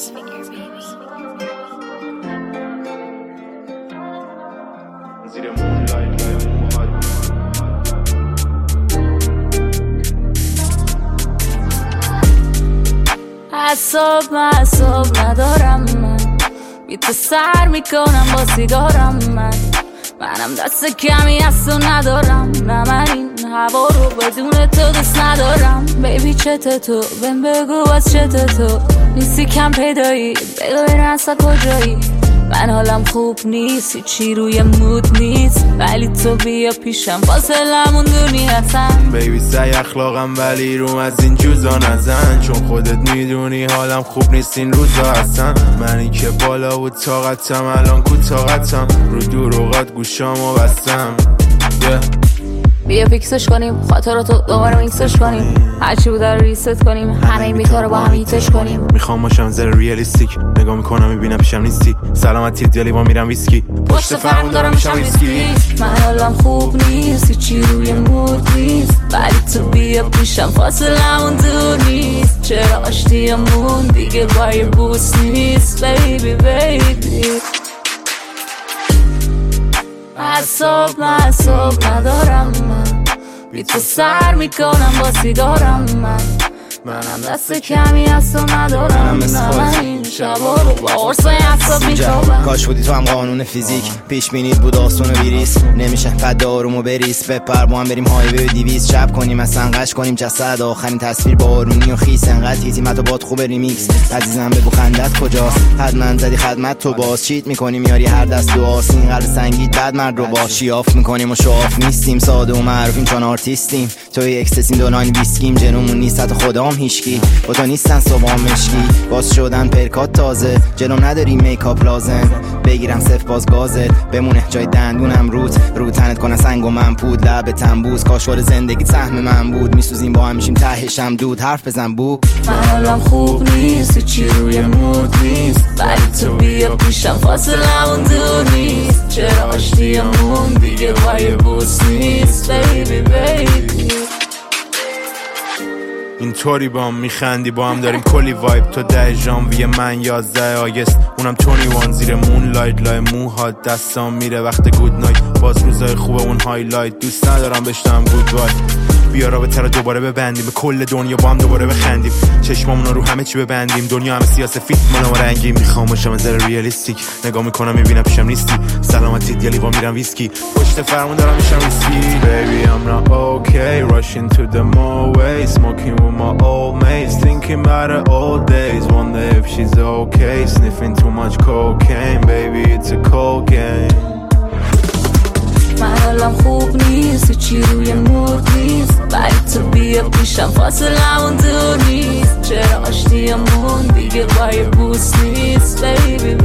معصب ندارم من بی تو سر میکنم با سیگارم منم دست کمی از تو ندارم نه من این هوا رو بدون تو دوست ندارم بیبی چته تو بهم بگو از چته تو نیستی کم پیدایی بگو برن اصلا کجایی من حالم خوب نیست هیچی روی مود نیست ولی تو بیا پیشم فاصلمون دونی هستن بیبی سعی اخلاقم ولی روم از این جوزا نزن چون خودت میدونی حالم خوب نیست این روزا هستن منی که بالا بود طاقتم الان کو طاقتم رو دروغات گوشامو بستم بیا فیکسش کنیم خاطراتو دوباره میکسش کنیم هرچی بود رو ریست کنیم همه این بیتا رو با هم هیتش کنیم میخوام باشم زره ریالیستیک نگاه میکنم میبینم پیشم نیستی سلامتی دیالی با میرم ویسکی پشت فرمون دارم میشم ویسکی من حالم خوب نیست هیچی روی مود نیست ولی تو بیا پیشم فاصلمون دور نیست چرا آشتیمون دیگه با یه بوس نیست بیبی بیبی معصب ندارم من بی تو سر میکنم با سیگارم منم دست کمی از تو ندارم من این شبا رو با عرصه اصاب میتابم کاش بودی تو هم قانون فیزیک پیش بینید بود آسون و بیریس نمیشه قد آروم و بریس بپر با هم بریم هایوی 200 شب کنیم اصلا قش کنیم جسد آخرین تصویر با آرونی و خیس انقدر تیزیمت و باد خوب ریمیکس عزیزم بگو خندت کجاست حد من زدی خدمت تو باز چیت میکنیم یاری هر دست و آسین قلب سنگیت بعد مرد رو با شیاف میکنیم و شواف نیستیم ساده و معروفیم چون آرتیستیم توی اکسسیم دوناین ویسکیم جنومون نیست حتی خدام هیچکی با تو نیستن صبح مشکی باز شدن پرکات تازه جلوم نداری میکاپ لازم بگیرم صف باز گازت بمونه جای دندونم رو تنت کنه سنگ و من پود لب تنبوز کاشوار زندگی سهم من بود میسوزیم با هم میشیم تهشم دود حرف بزن بو من حالم خوب نیست چی روی مود نیست ولی تو بیا پیشم فاصلمون دور نیست چرا آشتیمون دیگه با یه بوس نیست بیبی بیبی اینطوری با هم میخندی با هم داریم کلی وایب تو 10 ژانویه من 11 آگست اونم 21 زیر مون لایت لای موهات دستام میره وقت گود نایت باز روزای خوبه اون هایلایت دوست ندارم بشتم گود بای بیا رابطه رو دوباره ببندیم به کل دنیا با هم دوباره بخندیم چشمامون رو همه چی ببندیم دنیا همه سیاسفید من و رنگی میخوام باشم زره ریالیستیک نگاه میکنم میبینم پیشم نیستی سلامتی دیالی با میرم ویسکی پشت فرمون دارم میشم ویسکی Baby I'm not okay rushing to the motorway smoking with my old mates thinking about the old days wonder if she's okay sniffing too much cocaine baby it's a cold game من حالم خوب نیست چی روی مود نیست ولی تو بیا پیشم فاصلمون دور نیست چرا آشتیمون دیگه با یه بوس نیست بیبی